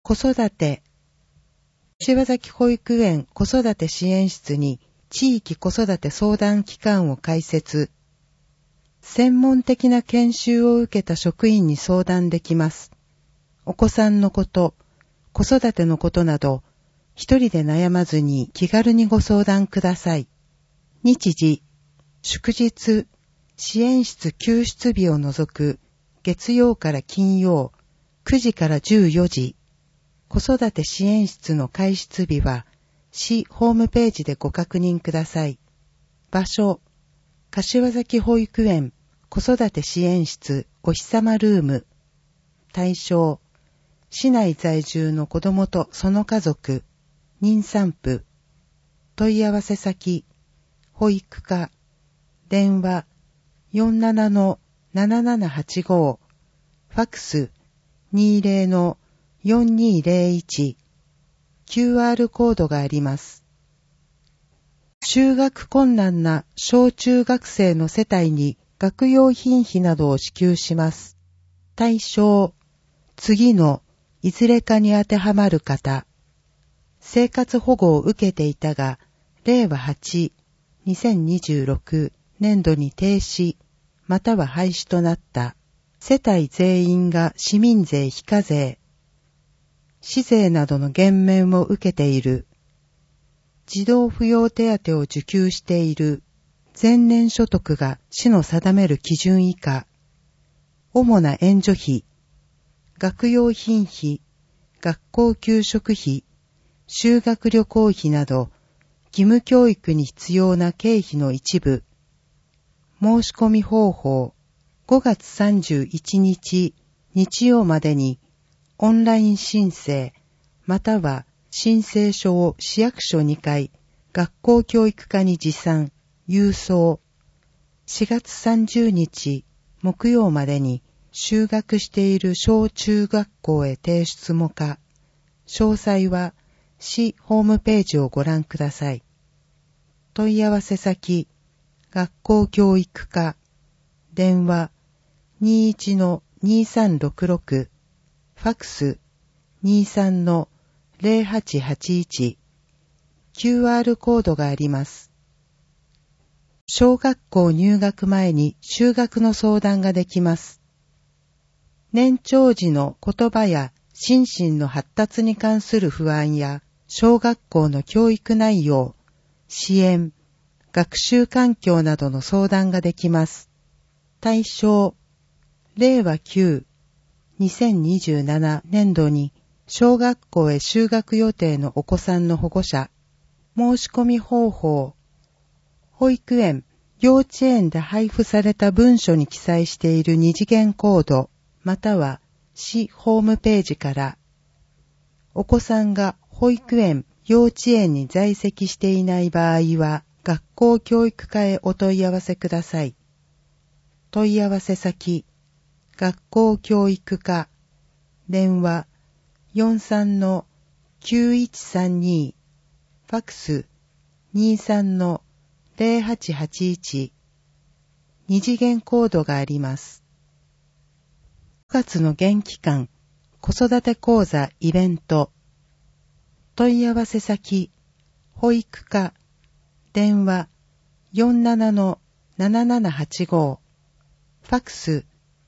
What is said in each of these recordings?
子育て柏崎保育園子育て支援室に地域子育て相談機関を開設。専門的な研修を受けた職員に相談できます。お子さんのこと、子育てのことなど、一人で悩まずに気軽にご相談ください。日時、祝日、支援室休室日を除く月曜から金曜9時から14時。子育て支援室の開室日は市ホームページでご確認ください。場所、柏崎保育園子育て支援室おひさまルーム。対象、市内在住の子どもとその家族、妊産婦。問い合わせ先、保育課、電話 47-7785、ファクス 20-4201、QR コードがあります。就学困難な小中学生の世帯に学用品費などを支給します。対象、次のいずれかに当てはまる方。生活保護を受けていたが、令和8、2026年度に停止、または廃止となった。世帯全員が市民税非課税。市税などの減免を受けている。児童扶養手当を受給している。前年所得が市の定める基準以下。主な援助費。学用品費、学校給食費、修学旅行費など、義務教育に必要な経費の一部。申し込み方法。5月31日日曜までにオンライン申請または申請書を市役所2階学校教育課に持参郵送4月30日木曜までに就学している小中学校へ提出も可。詳細は市ホームページをご覧ください。問い合わせ先学校教育課電話21-2366ファクス 23-0881 QR コードがあります。小学校入学前に就学の相談ができます。年長児の言葉や心身の発達に関する不安や小学校の教育内容、支援、学習環境などの相談ができます。対象、令和9、2027年度に小学校へ就学予定のお子さんの保護者、申し込み方法、保育園、幼稚園で配布された文書に記載している二次元コード、または市ホームページから、お子さんが保育園、幼稚園に在籍していない場合は、学校教育課へお問い合わせください。問い合わせ先、学校教育課、電話43-9132、ファクス 23-0881、二次元コードがあります。9月の現期間、子育て講座イベント、問い合わせ先、保育課、電話47-7785、ファクス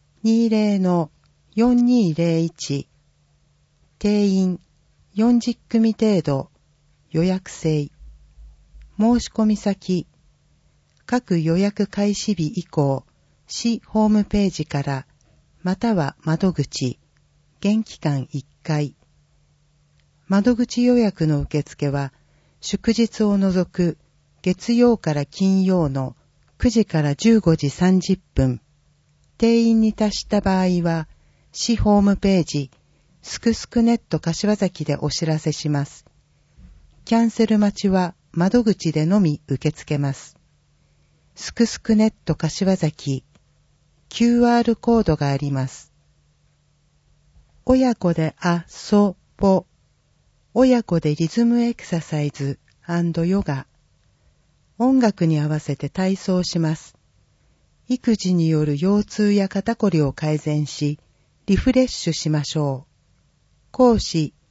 20-4201、定員40組程度、予約制。申し込み先、各予約開始日以降、市ホームページから、または窓口、現期間1回。窓口予約の受付は、祝日を除く月曜から金曜の9時から15時30分。定員に達した場合は、市ホームページ、すくすくネット柏崎でお知らせします。キャンセル待ちは窓口でのみ受け付けます。すくすくネット柏崎、QR コードがあります。親子で遊ぼ、親子でリズムエクササイズ&ヨガ、音楽に合わせて体操します。育児による腰痛や肩こりを改善し、リフレッシュしましょう。講師、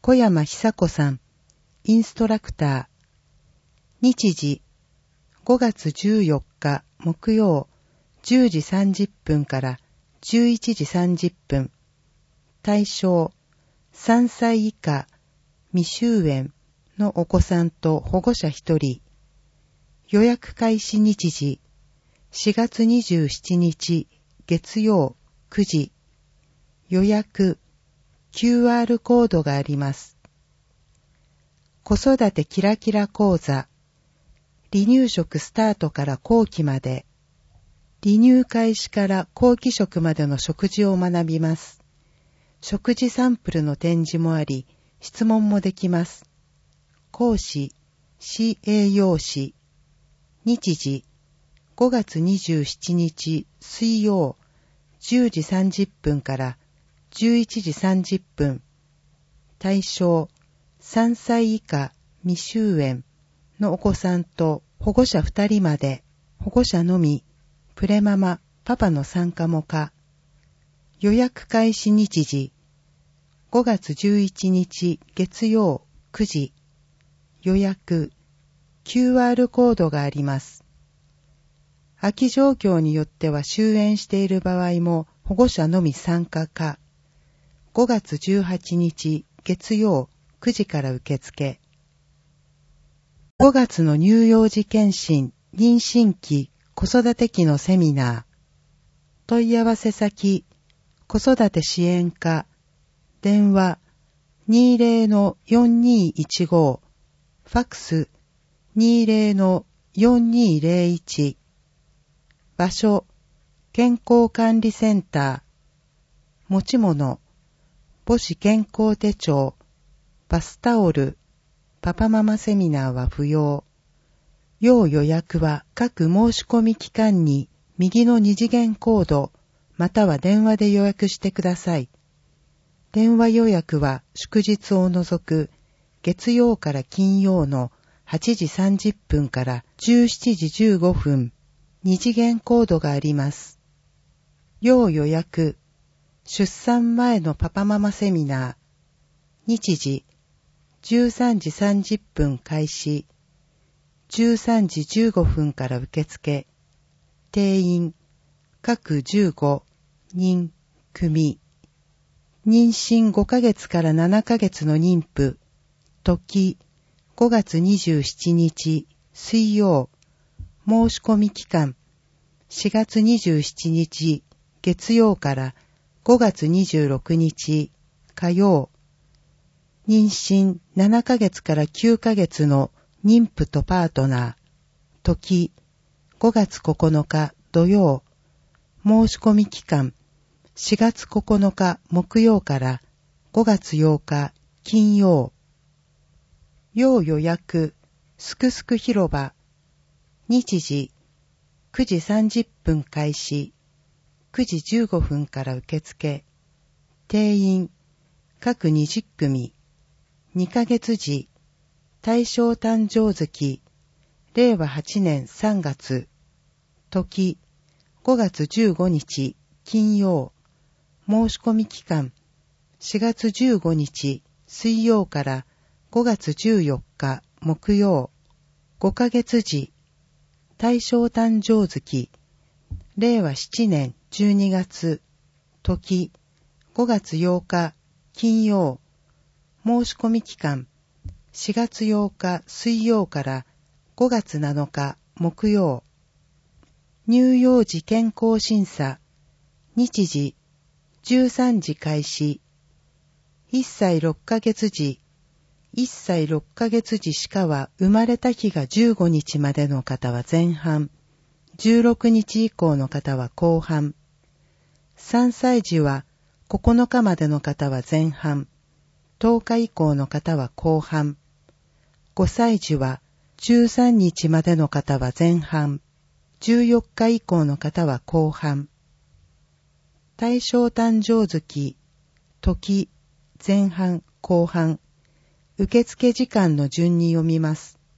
小山久子さん、インストラクター。日時、5月14日木曜、10時30分から11時30分。対象、3歳以下、未就園のお子さんと保護者1人。予約開始日時、4月27日月曜9時。予約、QR コードがあります。子育てキラキラ講座。離乳食スタートから後期まで。離乳開始から後期食までの食事を学びます。食事サンプルの展示もあり、質問もできます。講師、市栄養士。日時、5月27日水曜、10時30分から11時30分。対象、3歳以下未就園のお子さんと保護者2人まで。保護者のみ、プレママ、パパの参加も可。予約開始日時、5月11日月曜9時。予約、QR コードがあります。空き状況によっては終園している場合も保護者のみ参加可。5月18日月曜9時から受付。5月の乳幼児健診、妊娠期、子育て期のセミナー。問い合わせ先、子育て支援課。電話、20-4215。ファックス、20-4201。場所、健康管理センター。持ち物、母子健康手帳、バスタオル。パパママセミナーは不要。要予約は各申し込み期間に右の二次元コードまたは電話で予約してください。電話予約は祝日を除く月曜から金曜の8時30分から17時15分。二次元コードがあります。要予約、出産前のパパママセミナー。日時、13時30分開始。13時15分から受付。定員、各15人組。妊娠5ヶ月から7ヶ月の妊婦。時、5月27日水曜。申し込み期間、4月27日月曜から5月26日火曜。妊娠7ヶ月から9ヶ月の妊婦とパートナー。時、5月9日土曜。申し込み期間、4月9日木曜から5月8日金曜。要予約、すくすく広場。日時、9時30分開始。9時15分から受付。定員、各20組。2ヶ月時、大正誕生月、令和8年3月。時、5月15日金曜。申し込み期間、4月15日水曜から5月14日木曜。5ヶ月時、大正誕生月、令和7年12月。時、5月8日金曜。申し込み期間、4月8日水曜から5月7日木曜。乳幼児健康審査。日時、13時開始。1歳6ヶ月時、1歳6ヶ月時しかは生まれた日が15日までの方は前半、16日以降の方は後半。3歳児は9日までの方は前半、10日以降の方は後半。5歳児は13日までの方は前半、14日以降の方は後半。大正誕生月、時、前半、後半。受付時間の順に読みます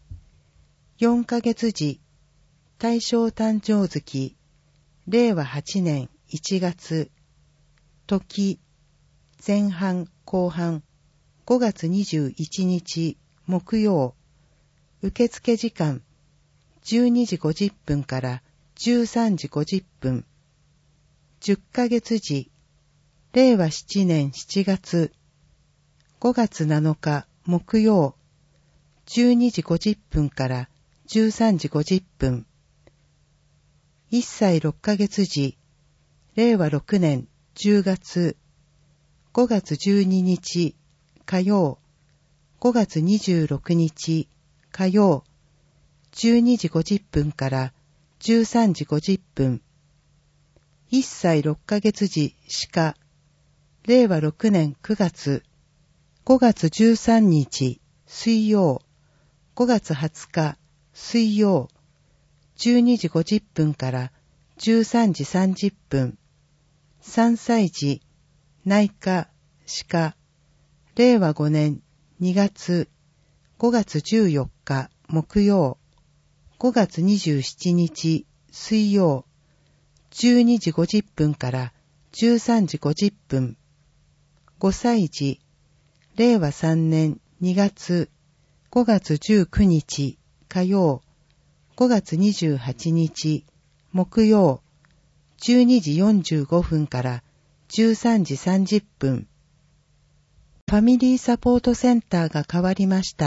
。4ヶ月時、大正誕生月、令和8年1月。時、前半、後半。 5月21日木曜、受付時間12時50分から13時50分。10ヶ月時、令和7年7月、5月7日木曜、12時50分から13時50分。1歳6ヶ月時、令和6年10月、5月12日火曜、5月26日火曜、12時50分から13時50分。1歳6ヶ月時鹿、令和6年9月、5月13日水曜、5月20日水曜、12時50分から13時30分。3歳児、内科、鹿、令和5年2月、5月14日木曜、5月27日水曜、12時50分から13時50分。5歳児、令和3年2月、5月19日火曜、5月28日木曜、12時45分から13時30分。ファミリーサポートセンターが変わりました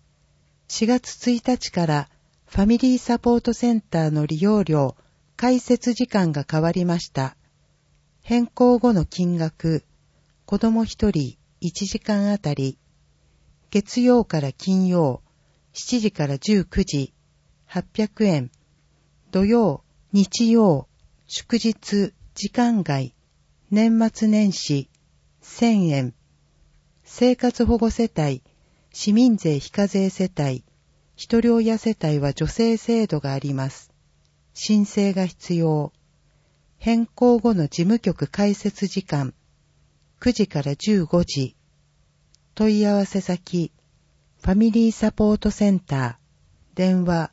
。4月1日からファミリーサポートセンターの利用料、開設時間が変わりました。変更後の金額、子供1人1時間あたり、月曜から金曜、7時から19時、800円、土曜、日曜、祝日、時間外、年末年始、1000円、生活保護世帯、市民税非課税世帯、一人親世帯は助成制度があります。申請が必要。変更後の事務局開設時間、9時から15時。問い合わせ先、ファミリーサポートセンター、電話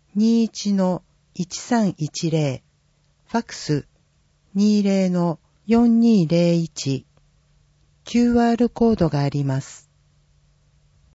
21-1310、ファクス 20-4201、QR コードがあります。